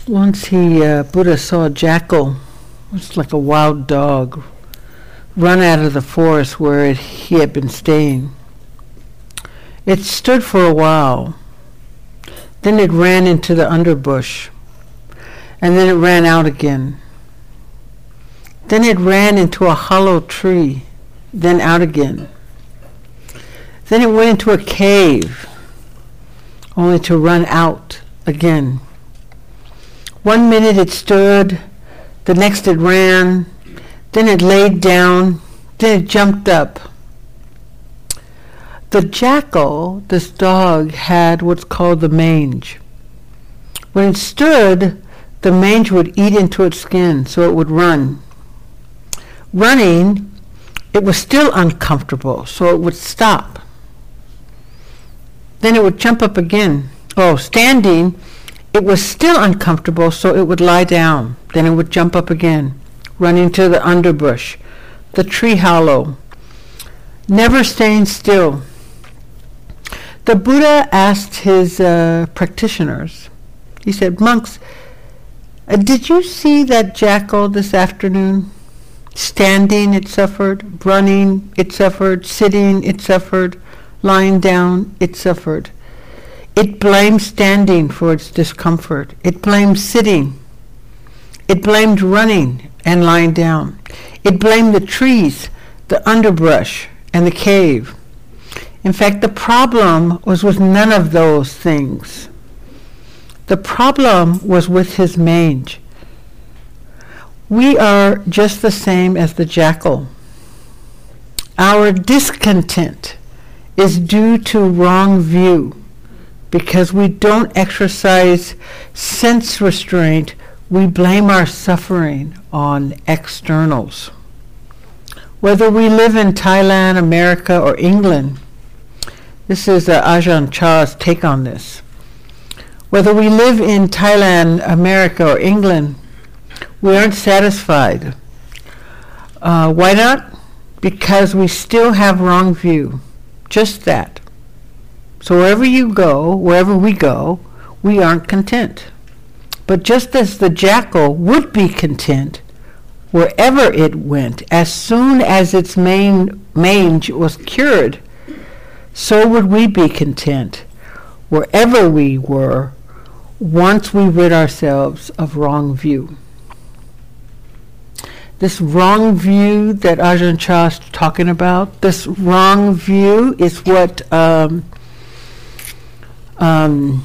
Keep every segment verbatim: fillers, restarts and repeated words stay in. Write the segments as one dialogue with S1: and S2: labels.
S1: Once he, uh, Buddha saw a jackal, it was like a wild dog, run out of the forest where it, he had been staying. It stood for a while. Then it ran into the underbush. And then it ran out again. Then it ran into a hollow tree, then out again. Then it went into a cave, only to run out again. One minute it stood, the next it ran, then it laid down, then it jumped up. The jackal, this dog, had what's called the mange. When it stood, the mange would eat into its skin, so it would run. Running, it was still uncomfortable, so it would stop. Then it would jump up again. Oh, standing, it was still uncomfortable, so it would lie down. Then it would jump up again, running to the underbush, the tree hollow, never staying still. The Buddha asked his uh, practitioners, he said, monks, uh, did you see that jackal this afternoon? Standing, it suffered. Running, it suffered. Sitting, it suffered. Lying down, it suffered. It blamed standing for its discomfort. It blamed sitting. It blamed running and lying down. It blamed the trees, the underbrush, and the cave. In fact, the problem was with none of those things. The problem was with his mange. We are just the same as the jackal. Our discontent is due to wrong view. Because we don't exercise sense restraint, we blame our suffering on externals. Whether we live in Thailand, America, or England, this is uh, Ajahn Chah's take on this. Whether we live in Thailand, America, or England, we aren't satisfied. Uh, why not? Because we still have wrong view. Just that. So wherever you go, wherever we go, we aren't content. But just as the jackal would be content wherever it went, as soon as its main mange was cured, so would we be content wherever we were once we rid ourselves of wrong view. This wrong view that Ajahn Chah is talking about, this wrong view is what um, um,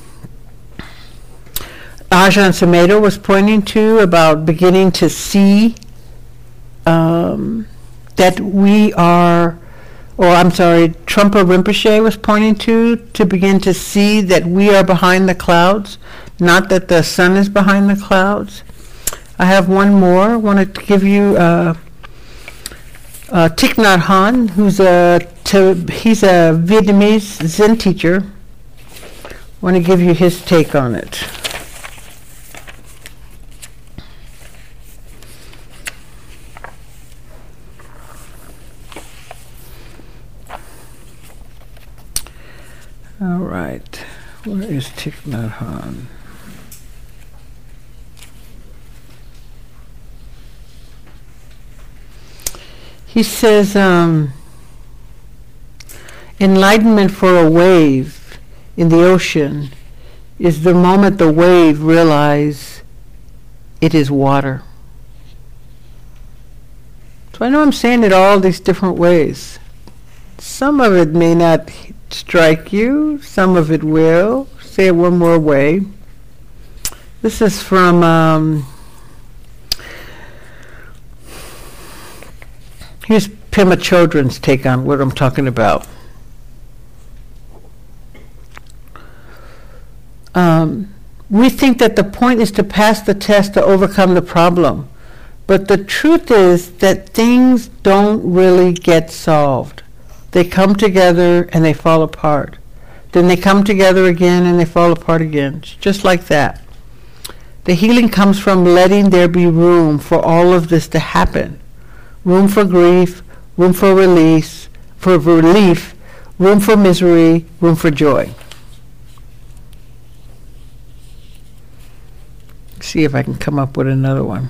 S1: Ajahn Sumedho was pointing to about beginning to see um, that we are, or I'm sorry, Trungpa Rinpoche was pointing to, to begin to see that we are behind the clouds, not that the sun is behind the clouds. I have one more. I wanted to give you uh, uh, Thich Nhat Hanh, who's a to, he's a Vietnamese Zen teacher. I want to give you his take on it. All right, where is Thich Nhat Hanh? He says, um, enlightenment for a wave in the ocean is the moment the wave realizes it is water. So I know I'm saying it all these different ways. Some of it may not strike you, some of it will. Say it one more way. This is from um, here's Pema Chodron's take on what I'm talking about. Um, we think that the point is to pass the test to overcome the problem. But the truth is that things don't really get solved. They come together and they fall apart. Then they come together again and they fall apart again. It's just like that. The healing comes from letting there be room for all of this to happen. Room for grief, room for release, for relief, room for misery, room for joy. see if I can come up with another one.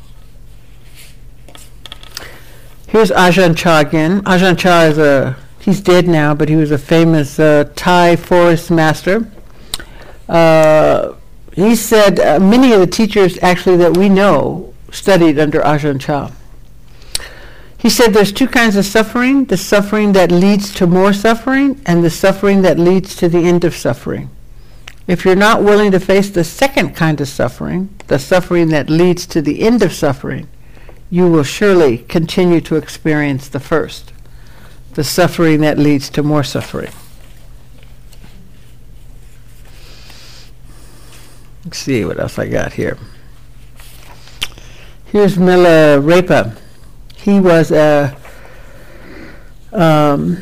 S1: Here's Ajahn Chah again. Ajahn Chah is a, he's dead now, but he was a famous uh, Thai forest master. Uh, he said uh, many of the teachers actually that we know studied under Ajahn Chah. He said there's two kinds of suffering, the suffering that leads to more suffering and the suffering that leads to the end of suffering. If you're not willing to face the second kind of suffering, the suffering that leads to the end of suffering, you will surely continue to experience the first, the suffering that leads to more suffering. Let's see what else I got here. Here's Milarepa. He was a um,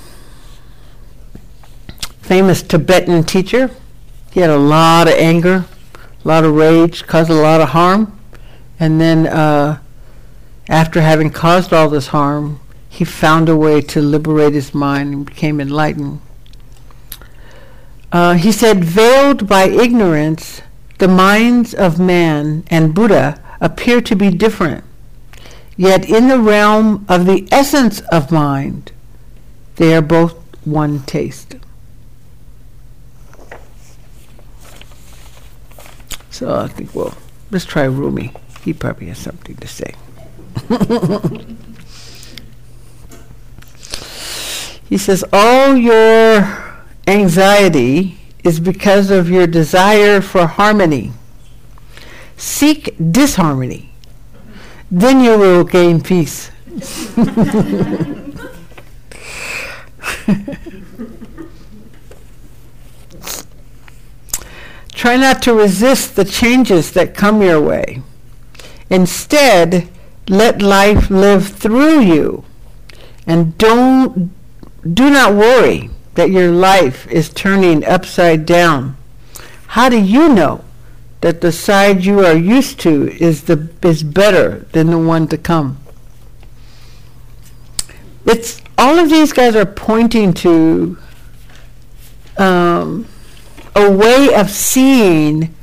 S1: famous Tibetan teacher. He had a lot of anger, a lot of rage, caused a lot of harm. And then uh, after having caused all this harm, he found a way to liberate his mind and became enlightened. Uh, he said, veiled by ignorance, the minds of man and Buddha appear to be different. Yet in the realm of the essence of mind, they are both one taste. So I think, well, let's try Rumi. He probably has something to say. He says, all your anxiety is because of your desire for harmony. Seek disharmony. Then you will gain peace. Try not to resist the changes that come your way. Instead, let life live through you. And don't, do not worry that your life is turning upside down. How do you know that the side you are used to is the is better than the one to come? It's all of these guys are pointing to um, a way of seeing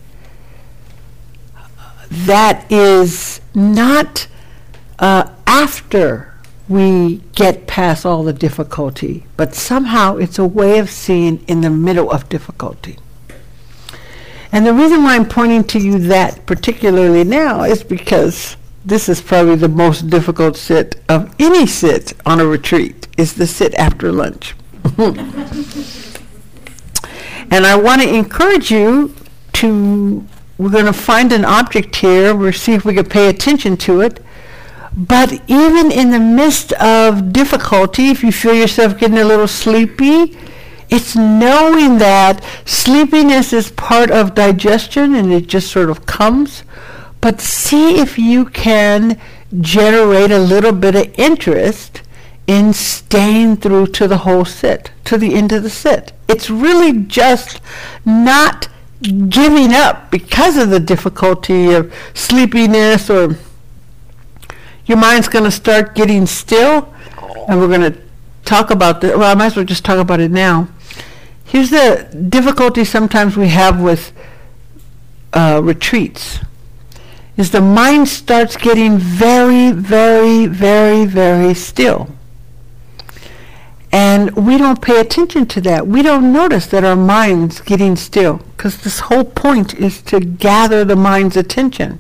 S1: that is not uh, after we get past all the difficulty, but somehow it's a way of seeing in the middle of difficulty. And the reason why I'm pointing to you that particularly now is because this is probably the most difficult sit of any sit on a retreat, is the sit after lunch. And I want to encourage you to, we're going to find an object here, we'll see if we can pay attention to it. But even in the midst of difficulty, if you feel yourself getting a little sleepy, it's knowing that sleepiness is part of digestion and it just sort of comes. But see if you can generate a little bit of interest in staying through to the whole sit, to the end of the sit. It's really just not giving up because of the difficulty of sleepiness, or your mind's going to start getting still, and we're going to talk about that. Well, I might as well just talk about it now. Here's the difficulty sometimes we have with uh, retreats, is the mind starts getting very, very, very, very still. And we don't pay attention to that. We don't notice that our mind's getting still, because this whole point is to gather the mind's attention.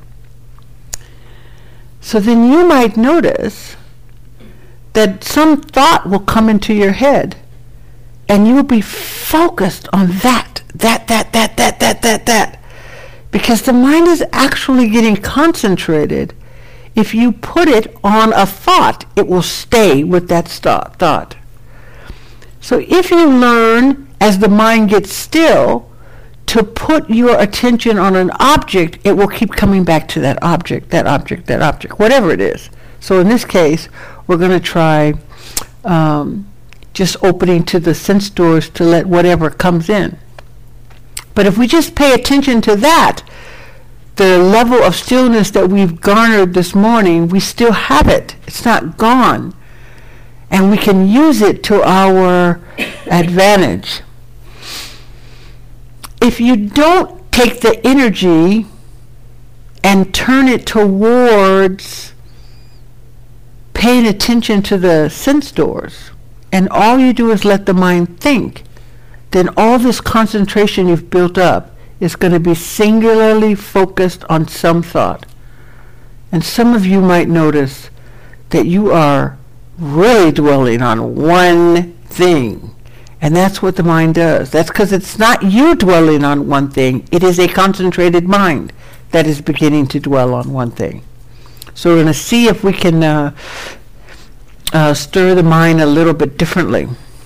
S1: So then you might notice that some thought will come into your head, and you will be focused on that, that, that, that, that, that, that, that. Because the mind is actually getting concentrated. If you put it on a thought, it will stay with that st- thought. So if you learn, as the mind gets still, to put your attention on an object, it will keep coming back to that object, that object, that object, whatever it is. So in this case, we're going to try um, just opening to the sense doors to let whatever comes in. But if we just pay attention to that, the level of stillness that we've garnered this morning, we still have it. It's not gone. And we can use it to our advantage. If you don't take the energy and turn it towards paying attention to the sense doors, and all you do is let the mind think, then all this concentration you've built up is going to be singularly focused on some thought. And some of you might notice that you are really dwelling on one thing. And that's what the mind does. That's because it's not you dwelling on one thing. It is a concentrated mind that is beginning to dwell on one thing. So we're going to see if we can uh, uh, stir the mind a little bit differently.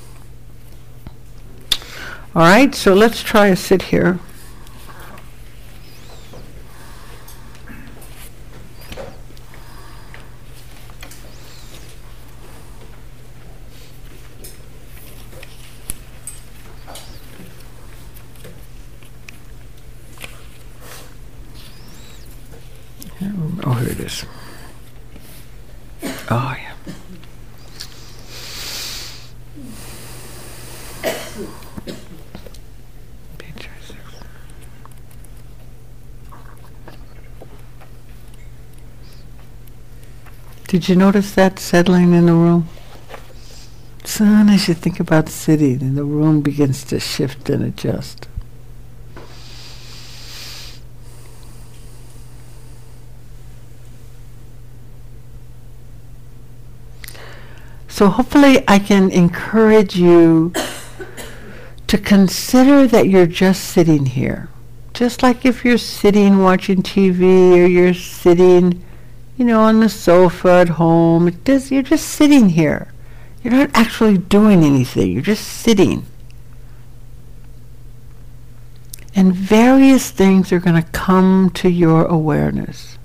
S1: All right, so let's try a sit here. Oh, here it is. Oh, yeah. Page six. Did you notice that settling in the room? As soon as you think about sitting, and the room begins to shift and adjust. So hopefully I can encourage you to consider that you're just sitting here. Just like if you're sitting watching T V, or you're sitting, you know, on the sofa at home. It does, you're just sitting here. You're not actually doing anything. You're just sitting. And various things are going to come to your awareness.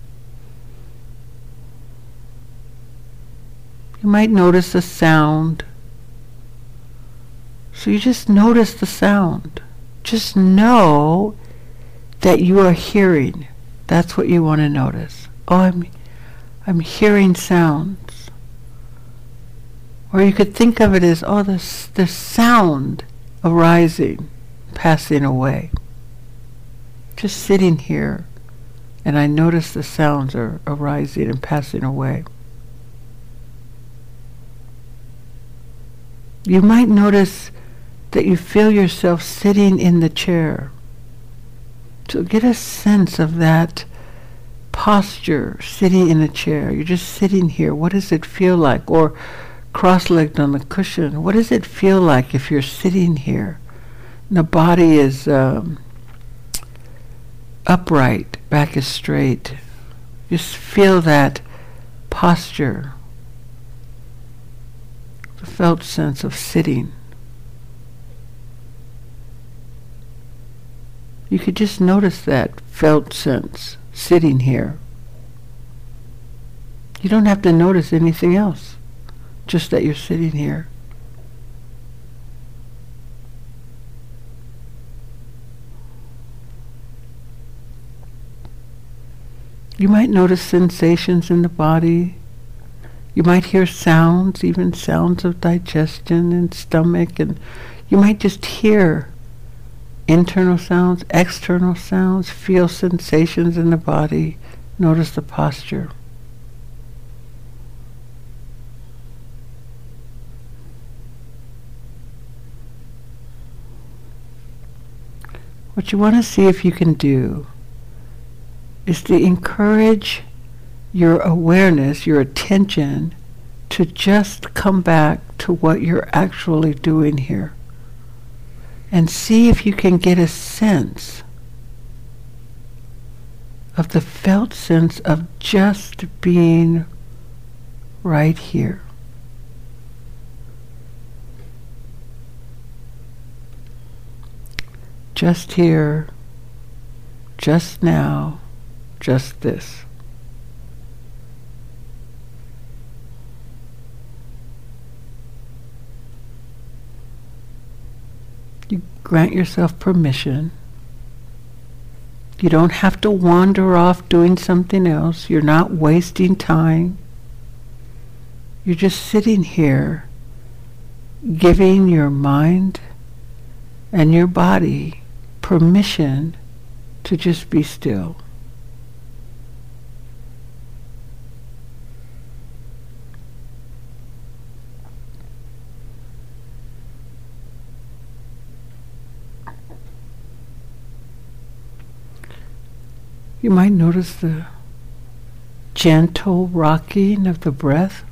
S1: You might notice a sound. So you just notice the sound. Just know that you are hearing. That's what you want to notice. Oh, I'm, I'm hearing sounds. Or you could think of it as, oh, the, the sound arising, passing away. Just sitting here, and I notice the sounds are arising and passing away. You might notice that you feel yourself sitting in the chair. So get a sense of that posture, sitting in a chair. You're just sitting here. What does it feel like? Or cross-legged on the cushion. What does it feel like if you're sitting here? And the body is um, upright, back is straight. Just feel that posture. The felt sense of sitting. You could just notice that felt sense, sitting here. You don't have to notice anything else, just that you're sitting here. You might notice sensations in the body. You might hear sounds, even sounds of digestion and stomach, and you might just hear internal sounds, external sounds, feel sensations in the body, notice the posture. What you want to see if you can do is to encourage your awareness, your attention, to just come back to what you're actually doing here. And see if you can get a sense of the felt sense of just being right here. Just here, just now, just this. You grant yourself permission. You don't have to wander off doing something else. You're not wasting time. You're just sitting here, giving your mind and your body permission to just be still. You might notice the gentle rocking of the breath.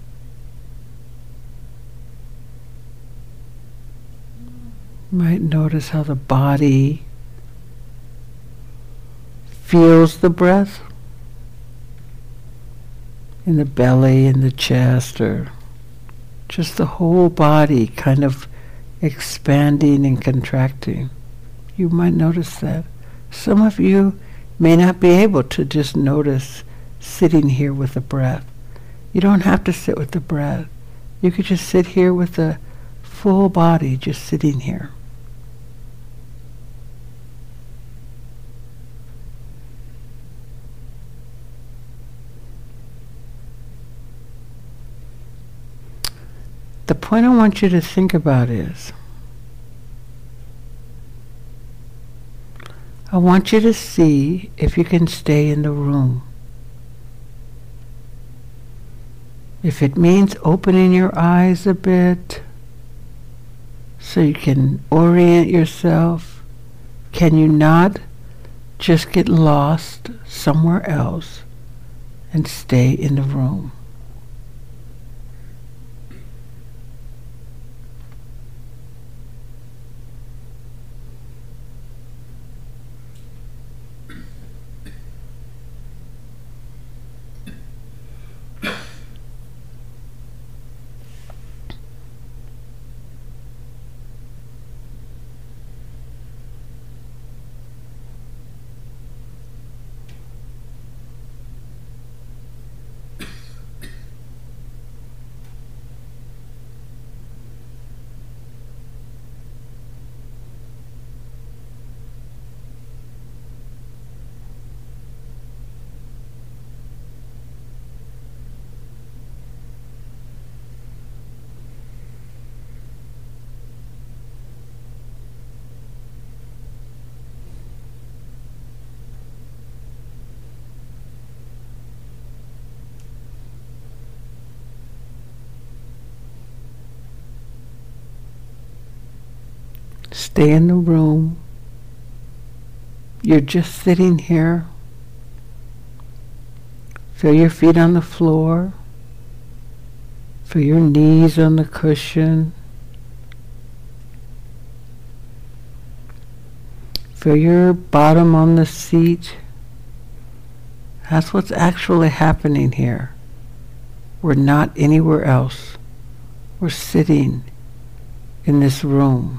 S1: You might notice how the body feels the breath in the belly, in the chest, or just the whole body kind of expanding and contracting. You might notice that. Some of you may not be able to just notice sitting here with the breath. You don't have to sit with the breath. You could just sit here with the full body, just sitting here. The point I want you to think about is, I want you to see if you can stay in the room. If it means opening your eyes a bit so you can orient yourself, can you not just get lost somewhere else and stay in the room? Stay in the room. You're just sitting here. Feel your feet on the floor. Feel your knees on the cushion. Feel your bottom on the seat. That's what's actually happening here. We're not anywhere else. We're sitting in this room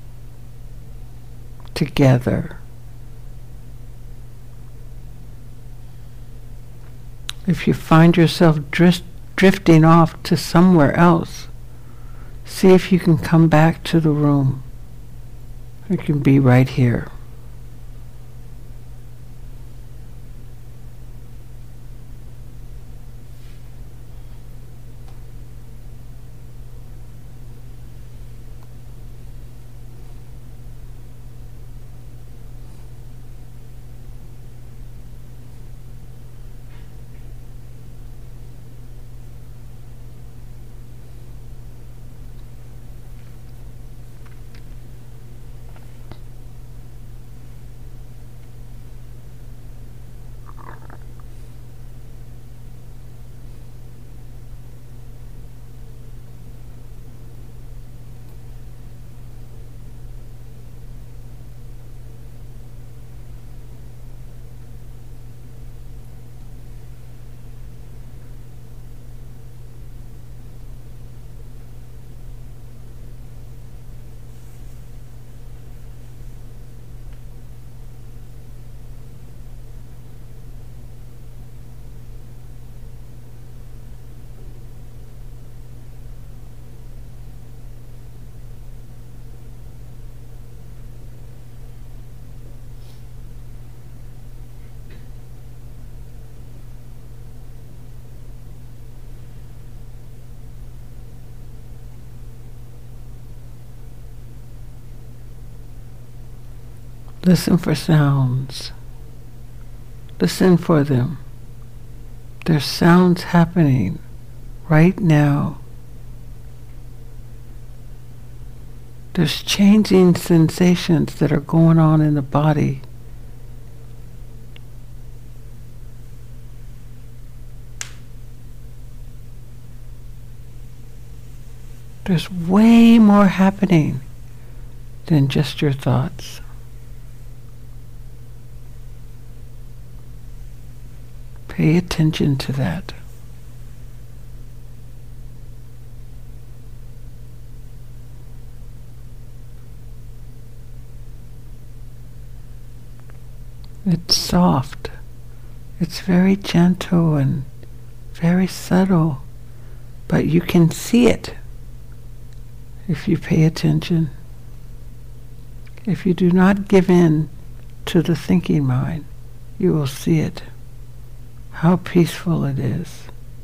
S1: together. If you find yourself drift, drifting off to somewhere else, see if you can come back to the room. You can be right here. Listen for sounds. Listen for them. There's sounds happening right now. There's changing sensations that are going on in the body. There's way more happening than just your thoughts. Pay attention to that. It's soft. It's very gentle and very subtle, but you can see it if you pay attention. If you do not give in to the thinking mind, you will see it. How peaceful it is.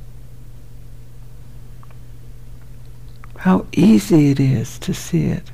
S1: How easy it is to see it.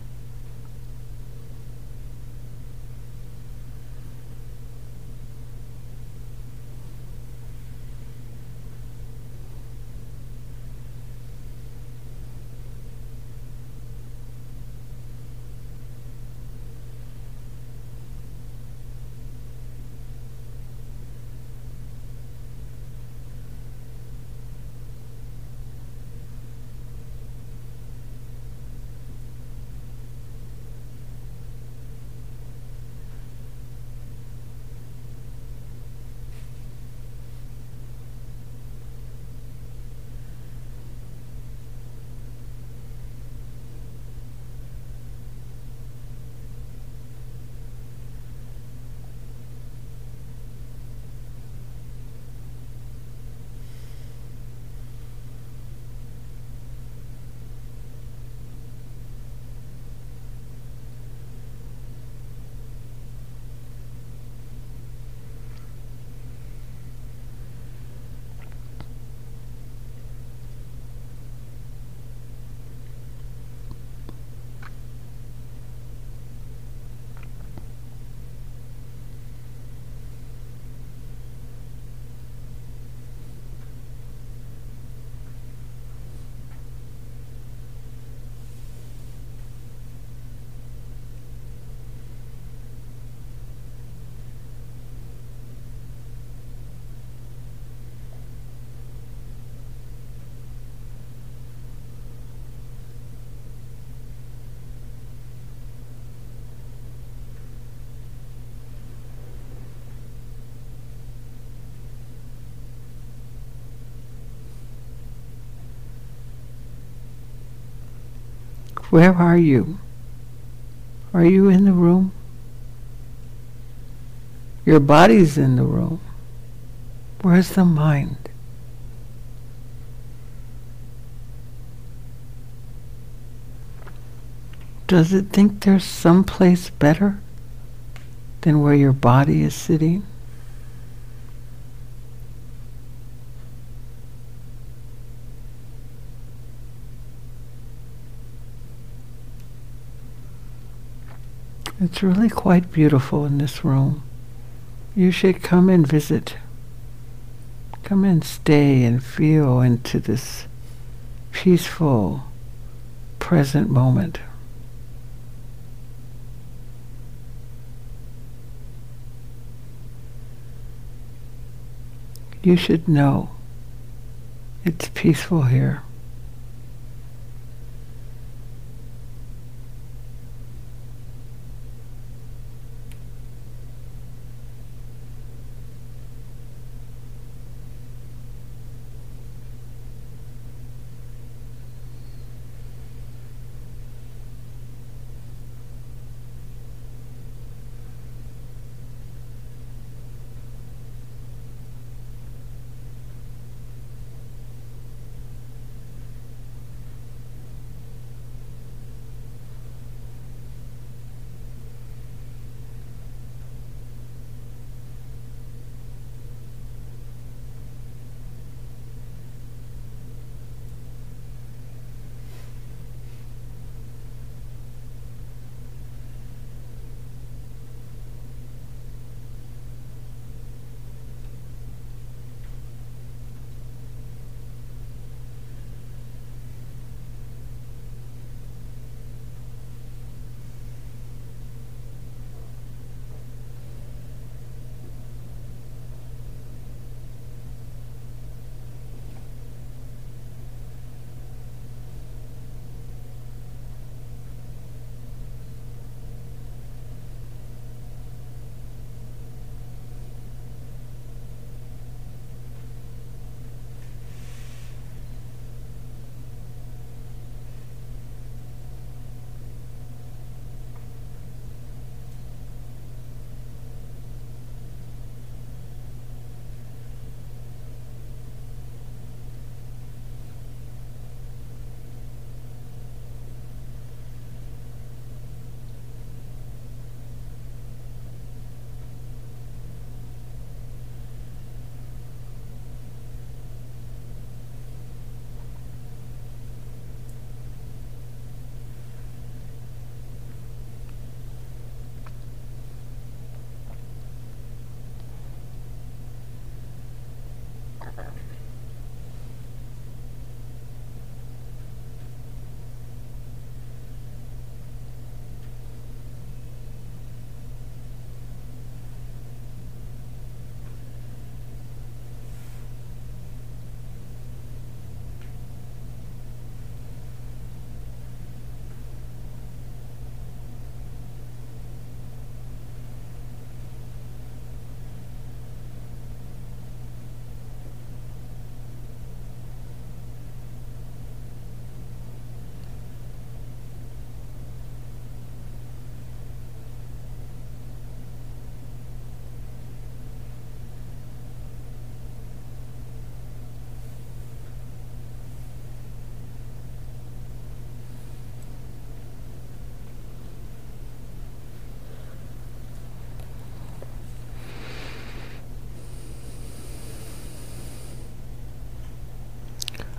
S1: Where are you? Are you in the room? Your body's in the room. Where's the mind? Does it think there's some place better than where your body is sitting? It's really quite beautiful in this room. You should come and visit. Come and stay and feel into this peaceful, present moment. You should know it's peaceful here.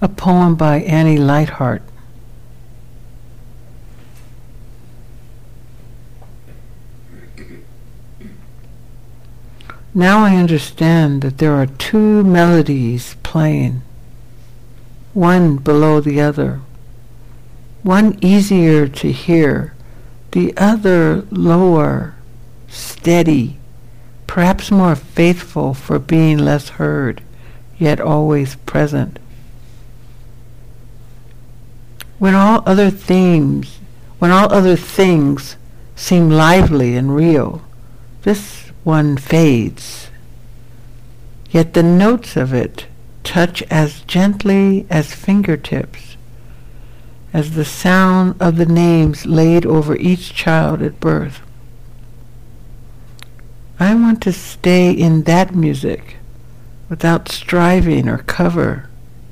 S1: A poem by Annie Lightheart. Now I understand that there are two melodies playing, one below the other, one easier to hear, the other lower, steady, perhaps more faithful for being less heard, yet always present. When all other themes, when all other things seem lively and real, this one fades, yet the notes of it touch as gently as fingertips, as the sound of the names laid over each child at birth. I want to stay in that music without striving or cover.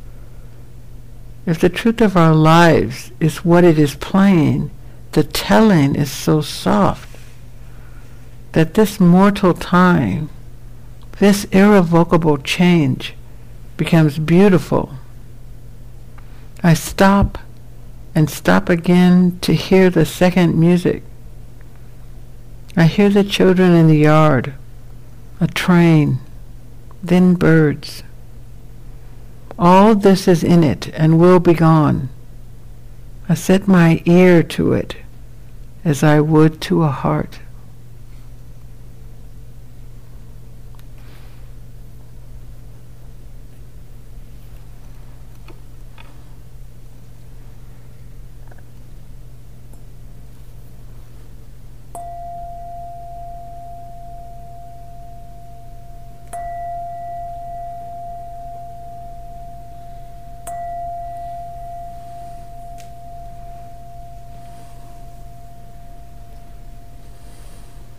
S1: If the truth of our lives is what it is playing, the telling is so soft that this mortal time, this irrevocable change, becomes beautiful. I stop and stop again to hear the second music. I hear the children in the yard, a train, then birds. All this is in it and will be gone. I set my ear to it as I would to a heart.